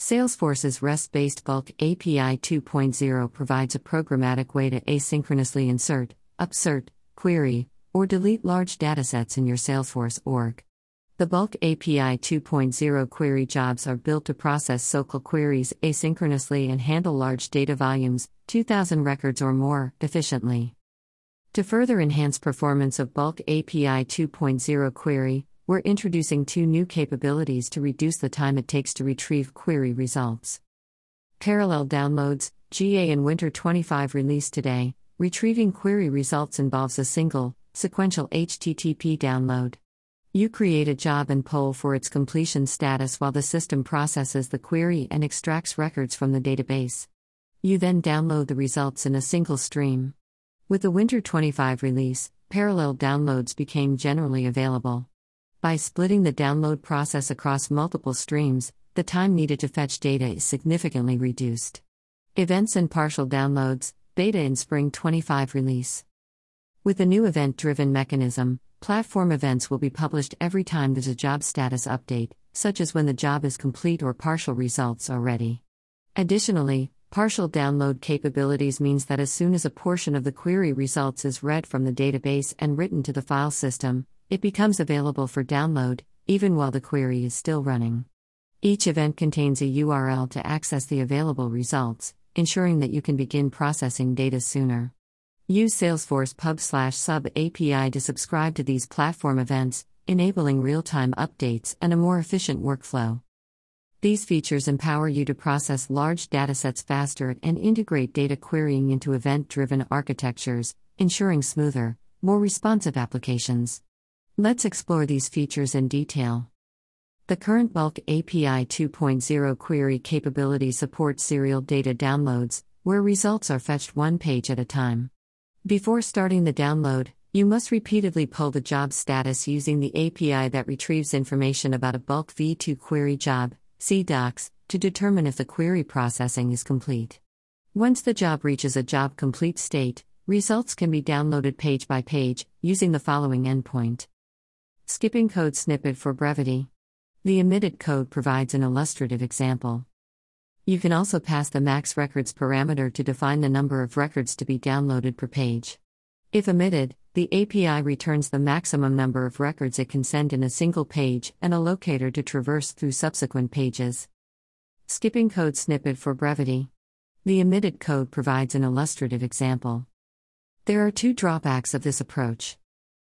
Salesforce's REST-based Bulk API 2.0 provides a programmatic way to asynchronously insert, upsert, query, or delete large datasets in your Salesforce org. The Bulk API 2.0 query jobs are built to process SOQL queries asynchronously and handle large data volumes, 2,000 records or more, efficiently. To further enhance performance of Bulk API 2.0 query, we're introducing two new capabilities to reduce the time it takes to retrieve query results. Parallel downloads, GA in Winter 25 release today. Retrieving query results involves a single, sequential HTTP download. You create a job and poll for its completion status while the system processes the query and extracts records from the database. You then download the results in a single stream. With the Winter 25 release, parallel downloads became generally available. By splitting the download process across multiple streams, the time needed to fetch data is significantly reduced. Events and partial downloads, beta in Spring 25 release. With the new event-driven mechanism, platform events will be published every time there's a job status update, such as when the job is complete or partial results are ready. Additionally, partial download capabilities means that as soon as a portion of the query results is read from the database and written to the file system, it becomes available for download, even while the query is still running. Each event contains a URL to access the available results, ensuring that you can begin processing data sooner. Use Salesforce Pub/Sub API to subscribe to these platform events, enabling real-time updates and a more efficient workflow. These features empower you to process large datasets faster and integrate data querying into event-driven architectures, ensuring smoother, more responsive applications. Let's explore these features in detail. The current Bulk API 2.0 query capability supports serial data downloads, where results are fetched one page at a time. Before starting the download, you must repeatedly pull the job status using the API that retrieves information about a Bulk v2 query job, see docs, to determine if the query processing is complete. Once the job reaches a job complete state, results can be downloaded page by page, using the following endpoint. Skipping code snippet for brevity. The omitted code provides an illustrative example. You can also pass the max records parameter to define the number of records to be downloaded per page. If omitted, the API returns the maximum number of records it can send in a single page and a locator to traverse through subsequent pages. Skipping code snippet for brevity. The omitted code provides an illustrative example. There are two drawbacks of this approach.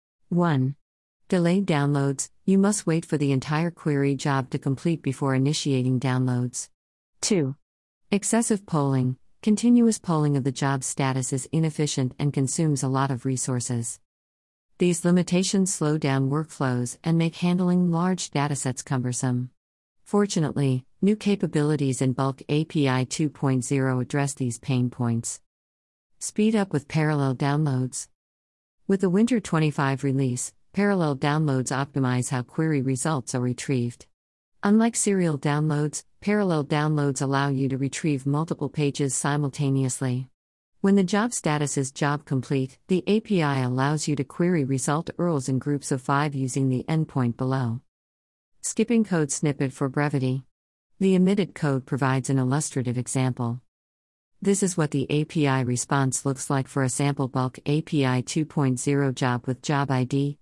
1. Delayed downloads. You must wait for the entire query job to complete before initiating downloads. 2. Excessive polling. Continuous polling of the job status is inefficient and consumes a lot of resources. These limitations slow down workflows and make handling large datasets cumbersome. Fortunately, new capabilities in Bulk API 2.0 address these pain points. Speed up with parallel downloads. With the Winter 25 release, parallel downloads optimize how query results are retrieved. Unlike serial downloads, parallel downloads allow you to retrieve multiple pages simultaneously. When the job status is job complete, the API allows you to query result URLs in groups of 5 using the endpoint below. Skipping code snippet for brevity. The omitted code provides an illustrative example. This is what the API response looks like for a sample Bulk API 2.0 job with job ID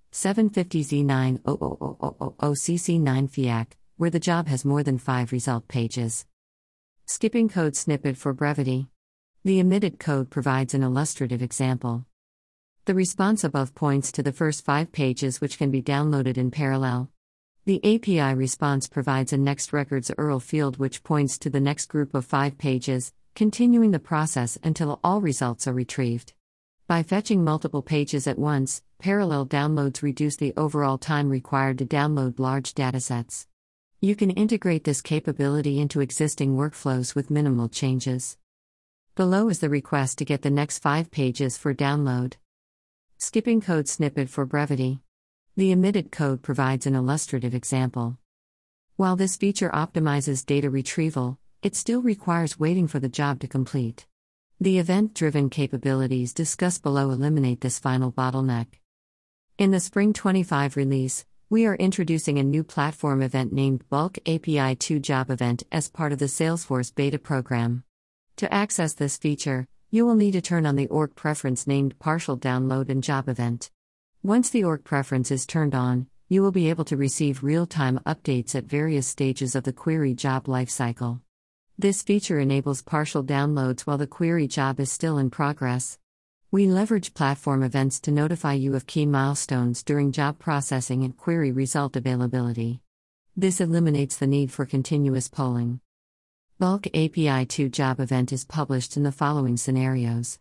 750Z90000CC9 FIAC, where the job has more than 5 result pages. Skipping code snippet for brevity. The omitted code provides an illustrative example. The response above points to the first 5 pages which can be downloaded in parallel. The API response provides a next records URL field which points to the next group of 5 pages, continuing the process until all results are retrieved. By fetching multiple pages at once, parallel downloads reduce the overall time required to download large datasets. You can integrate this capability into existing workflows with minimal changes. Below is the request to get the next 5 pages for download. Skipping code snippet for brevity. The omitted code provides an illustrative example. While this feature optimizes data retrieval, it still requires waiting for the job to complete. The event-driven capabilities discussed below eliminate this final bottleneck. In the Spring 25 release, We are introducing a new platform event named Bulk API 2 Job Event as part of the Salesforce beta program. To access this feature, you will need to turn on the org preference named Partial Download and Job Event. Once the org preference is turned on, you will be able to receive real-time updates at various stages of the query job lifecycle. This feature enables partial downloads while the query job is still in progress. We leverage platform events to notify you of key milestones during job processing and query result availability. This eliminates the need for continuous polling. Bulk API 2 Job Event is published in the following scenarios.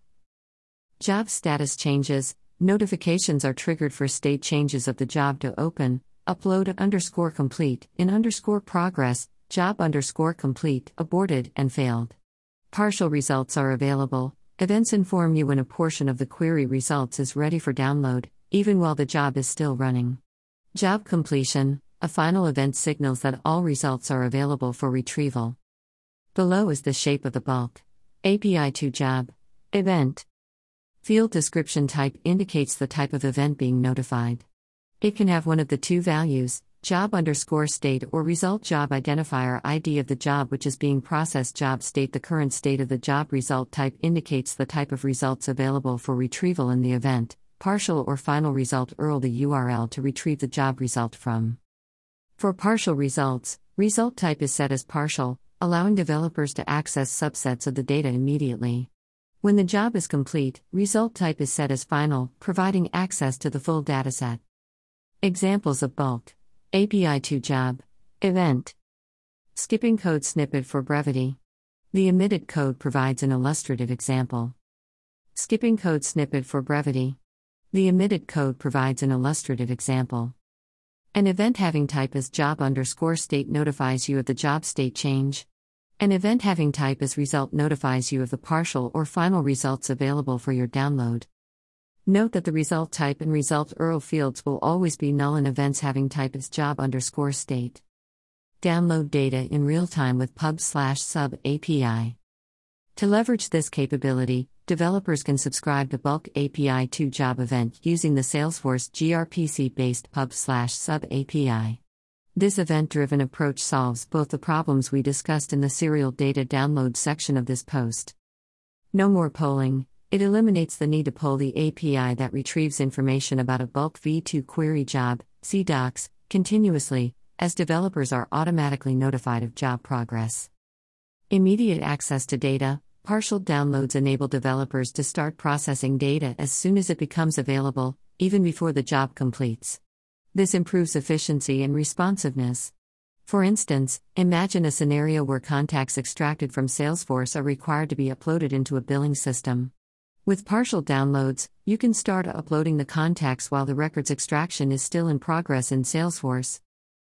Job status changes. Notifications are triggered for state changes of the job to open, upload _complete, in _progress, job _complete, aborted and failed. Partial results are available. Events inform you when a portion of the query results is ready for download, even while the job is still running. Job completion. A final event signals that all results are available for retrieval. Below is the shape of the Bulk API 2 Job Event. Field description type indicates the type of event being notified. It can have one of the two values, job _state or result job identifier ID of the job which is being processed. Job state. The current state of the job result type indicates the type of results available for retrieval in the event, partial or final result. URL the URL to retrieve the job result from. For partial results, result type is set as partial, allowing developers to access subsets of the data immediately. When the job is complete, result type is set as final, providing access to the full dataset. Examples of Bulk API 2 Job Event. Skipping code snippet for brevity. The omitted code provides an illustrative example. Skipping code snippet for brevity. The omitted code provides an illustrative example. An event having type as job _state notifies you of the job state change. An event having type as result notifies you of the partial or final results available for your download. Note that the result type and result URL fields will always be null in events having type as job _state. Download data in real time with pub/sub API. To leverage this capability, developers can subscribe to Bulk API 2 Job Event using the Salesforce gRPC-based pub/sub API. This event-driven approach solves both the problems we discussed in the serial data download section of this post. No more polling. It eliminates the need to poll the API that retrieves information about a Bulk v2 query job, CDocs, continuously, as developers are automatically notified of job progress. Immediate access to data. Partial downloads enable developers to start processing data as soon as it becomes available, even before the job completes. This improves efficiency and responsiveness. For instance, imagine a scenario where contacts extracted from Salesforce are required to be uploaded into a billing system. With partial downloads, you can start uploading the contacts while the records extraction is still in progress in Salesforce.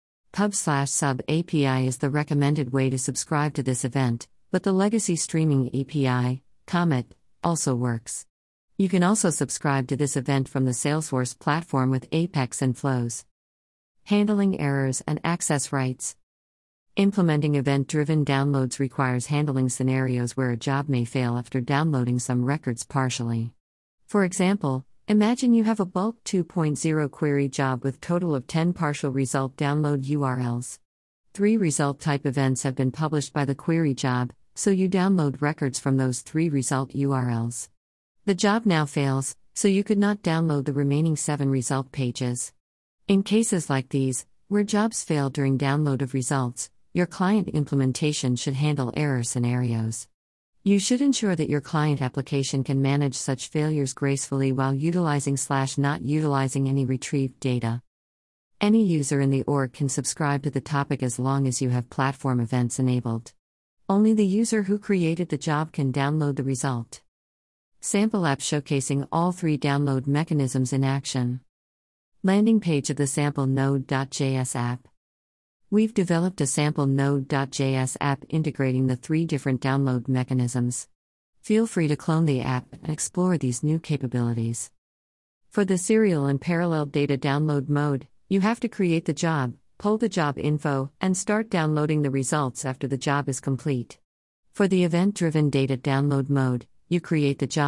Pub/sub API is the recommended way to subscribe to this event, but the legacy streaming API, Comet, also works. You can also subscribe to this event from the Salesforce platform with Apex and Flows. Handling errors and access rights. Implementing event-driven downloads requires handling scenarios where a job may fail after downloading some records partially. For example, imagine you have a Bulk 2.0 query job with total of 10 partial result download URLs. 3 result type events have been published by the query job, so you download records from those 3 result URLs. The job now fails, so you could not download the remaining 7 result pages. In cases like these, where jobs fail during download of results, your client implementation should handle error scenarios. You should ensure that your client application can manage such failures gracefully while utilizing/not utilizing any retrieved data. Any user in the org can subscribe to the topic as long as you have platform events enabled. Only the user who created the job can download the result. Sample app showcasing all 3 download mechanisms in action. Landing page of the sample Node.js app. We've developed a sample Node.js app integrating the 3 different download mechanisms. Feel free to clone the app and explore these new capabilities. For the serial and parallel data download mode, you have to create the job, pull the job info, and start downloading the results after the job is complete. For the event-driven data download mode, you create the job,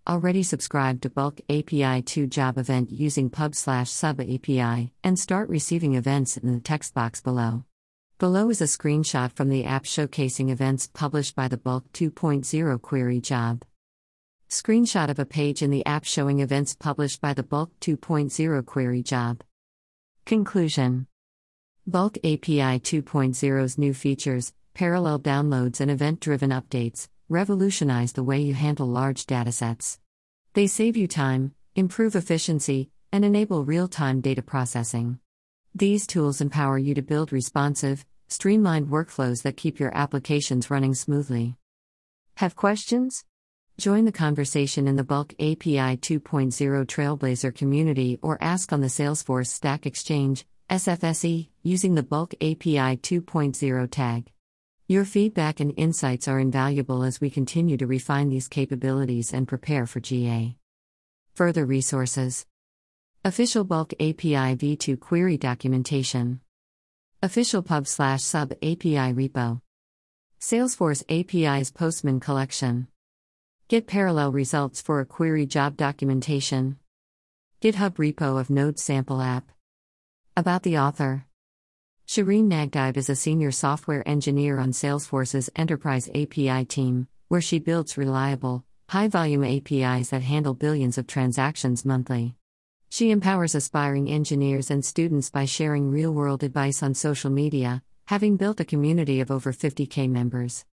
Already subscribe to Bulk API 2 job event using pub/sub API and start receiving events in the text box below. Below is a screenshot from the app showcasing events published by the Bulk 2.0 query job. Screenshot of a page in the app showing events published by the Bulk 2.0 query job. Conclusion: Bulk API 2.0's new features, parallel downloads and event-driven updates, revolutionize the way you handle large datasets. They save you time, improve efficiency, and enable real-time data processing. These tools empower you to build responsive, streamlined workflows that keep your applications running smoothly. Have questions? Join the conversation in the Bulk API 2.0 Trailblazer community or ask on the Salesforce Stack Exchange, SFSE, using the Bulk API 2.0 tag. Your feedback and insights are invaluable as we continue to refine these capabilities and prepare for GA. Further resources: Official Bulk API v2 query documentation. Official pub/sub API repo. Salesforce API's Postman collection. Get parallel results for a query job documentation. GitHub repo of Node sample app. About the author: Shireen Nagdive is a senior software engineer on Salesforce's Enterprise API team, where she builds reliable, high-volume APIs that handle billions of transactions monthly. She empowers aspiring engineers and students by sharing real-world advice on social media, having built a community of over 50,000 members.